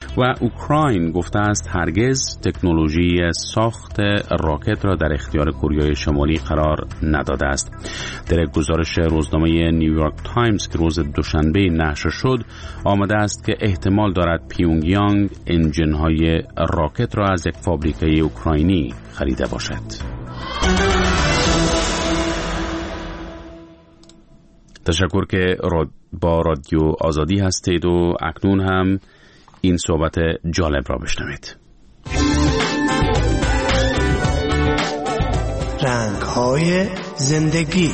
و اوکراین گفته است هرگز تکنولوژی ساخت راکت را در اختیار کره شمالی قرار نداده است. در یک گزارش روزنامه نیویورک تایمز که روز دوشنبه نشر شد آمده است که احتمال دارد پیونگیانگ انجن‌های راکت را از یک فابریکه اوکراینی خریده باشد. تشکر که با رادیو آزادی هستید و اکنون هم این صحبت جالب را بشنوید. رنگ‌های زندگی.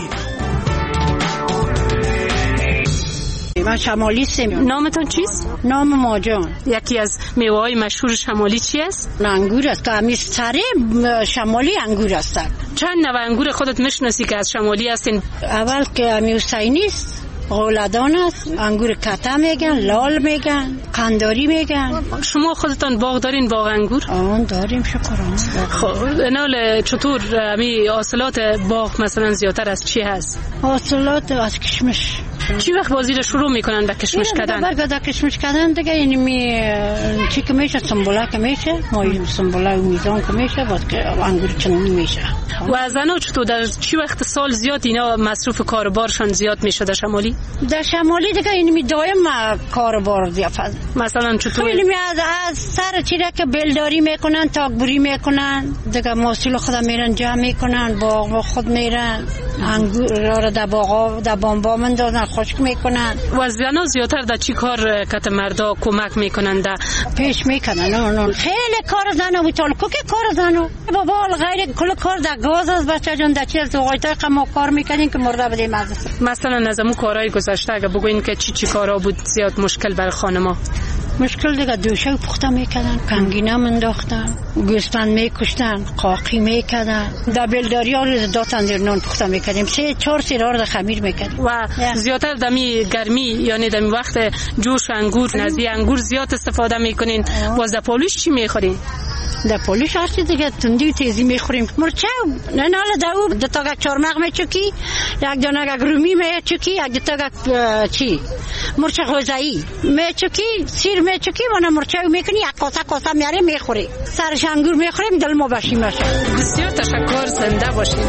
من شمالیستم. نامتون چیست؟ نام ماجان. یکی از میوه‌های مشهور شمالی چی است؟ انگور است. همیشه سره شمالی انگور است. چند نوع انگور خودت میشناسی که از شمالی هستین؟ اول که حسینی است، غولدان است، انگور کته میگن، لال میگن، قنداری میگن. شما خودتان باغ دارین، باغ انگور؟ آن داریم شکران. خب نال چطور می حاصلات باغ مثلا زیادتر از چی هست؟ حاصلات از کشمش. چی وقت بازی رو شروع میکنن به کشمش کردن؟ بعد کشمش کردن دیگه یعنی چی که میشه سنبوله که میشه، مای سنبوله و میزان که میشه، بعد که انگور چنونی میشه. و زنا چطور در چی وقت سال زیاد اینا مصروف کاربارشان زیاد میشه در شمالی؟ در شمالی دیگه یعنی دائم کاربار زیاد. مثلا چطور؟ خیلی از سر چیزا که بلداری میکنن، تاکبری میکنن، دیگه محصول خود میرن جمع میکنن، باغ خود میرن، انگور را در باغا در بامبا مندازن، خشک میکنن. و زنا زیادتر در چی کار کت مردا کمک میکنن در پیش میکنن؟ خیلی کار زنا و تالکو که کار زنا بابا غیر کل کار در گاز از بچه جان در چی از وقایتای ما کار میکنین که مرده بدیم از. مثلا از امو کارهای گذشته اگه بگوین که چی کارا بود زیاد مشکل برای خانما؟ مشکل دیگه دوشه و پخته میکردن، کنگینه منداختن، گوسفند میکشتن، قاقی میکردن، در بلداری ها رو داتن در نان پخته میکردیم، 3-4 سیرار در خمیر میکردیم. و زیادتر دمی گرمی یعنی دمی وقت جوش انگور نزدی انگور زیاد استفاده میکنین. باز در پالوش چی میخورین؟ در پالوش هر چی دیگه تندی و تیزی میخوریم. مرچه نه ناله داو دتا چارمغ میچوکی، یک دانه رومی میچوکی، یک دتا چی مرچه غوزایی میچوکی، سیر میچوکی و مرچه میکنی، یک کاسه میاری میخوری، سرش انگور میخوریم، دل ما باشیم باشه. بسیار تشکر، زنده باشید.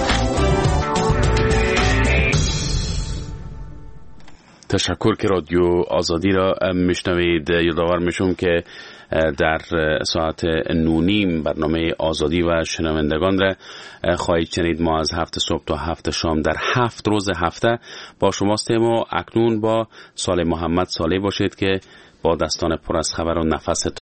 تشکر که رادیو آزادی را میشنوید. یادآور میشم که در ساعت 9:30 برنامه آزادی و شنوندگان را خواهید شنید. ما از 7 صبح تا 7 شام در 7 روز هفته با شماستیم و اکنون با صالح محمد صالح باشید که با دستان پر از خبر و نفس